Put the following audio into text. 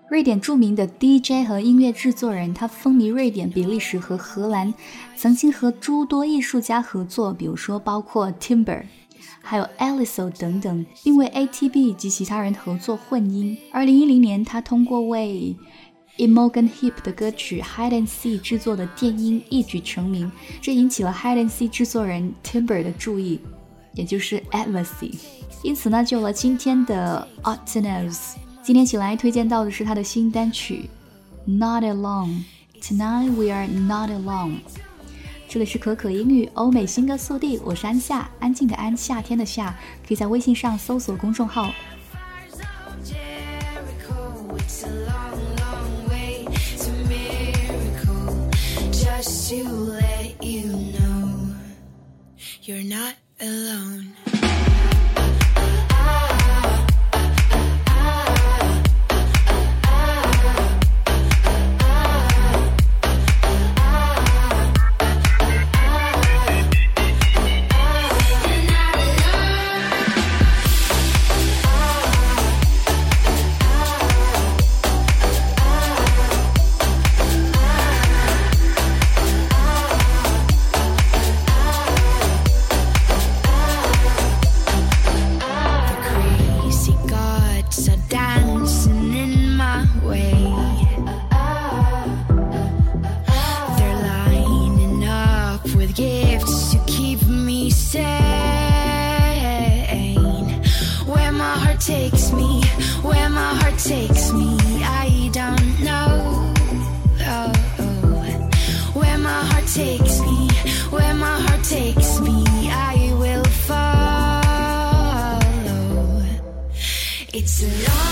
瑞典著名的 DJ 和音乐制作人，他风靡瑞典、比利时和荷兰，曾经和诸多艺术家合作，比如说包括 Timber 还有 Alisol 等等，并为 ATB 及其他人合作混音。2010年他通过为 Imogen Heap 的歌曲 Hide and Seek 制作的电音一举成名，这引起了 Hide and Seek 制作人 Timber 的注意，也就是 Advocacy， 因此呢就有了今天的 Ought to Knows。今天起来推荐到的是他的新单曲 Not Alone。 Tonight we are not alone。 这里是可可英语欧美新歌速递，我是安夏，安静的安，夏天的夏，可以在微信上搜索公众号 To let you know you're not alone. Takes me, where my heart takes me, I don't know. Where my heart takes me, where my heart takes me, I will follow. It's a long